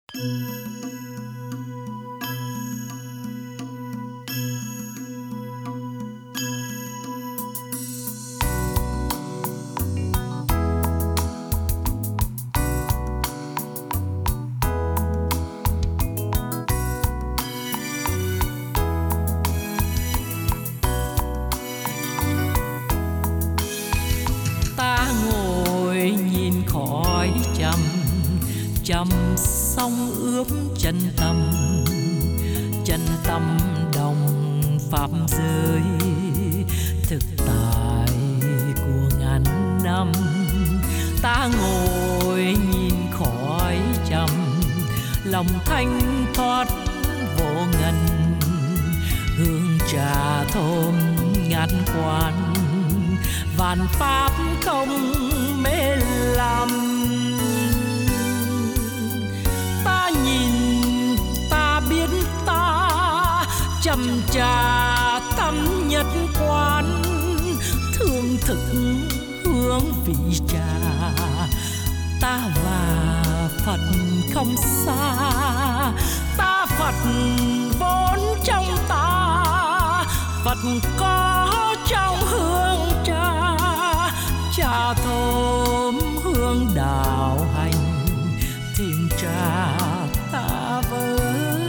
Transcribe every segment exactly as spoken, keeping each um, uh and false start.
Chăm sông ướm chân tâm, chân tâm đồng pháp giới thực tại của ngàn năm. Ta ngồi nhìn khói trầm, lòng thanh thoát vô ngần, hương trà thơm ngát quán, vạn pháp không mê lầm. Chăm trà tâm nhất quán, thương thực hướng vị trà. Ta và Phật không xa, ta Phật vốn trong ta, Phật có trong hương trà. Trà thơm hương đạo hành, thiên trà ta với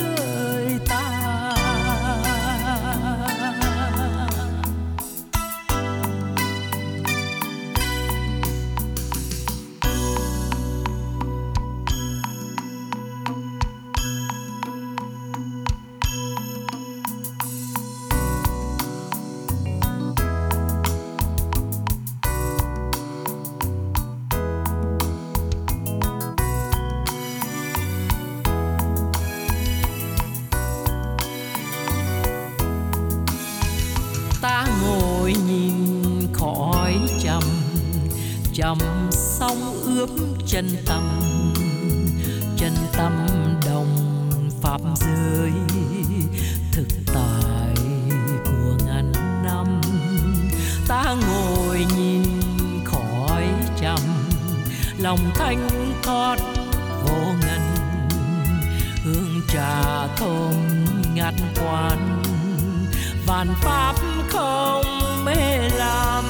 chăm sông ướp chân tâm, chân tâm đồng pháp giới thực tại của ngàn năm. Ta ngồi nhìn khói trầm, lòng thanh thoát vô ngần, hương trà thơm ngát quán, vạn pháp không mê lầm.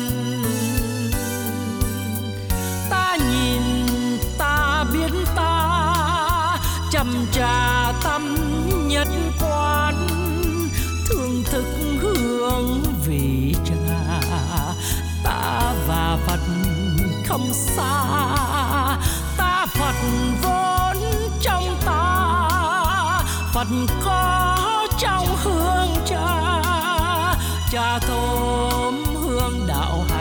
Chăm trà tâm nhất quán, thương thức hương vị trà. Ta và Phật không xa, ta Phật vốn trong ta, Phật có trong hương trà. Trà thơm hương đạo hành,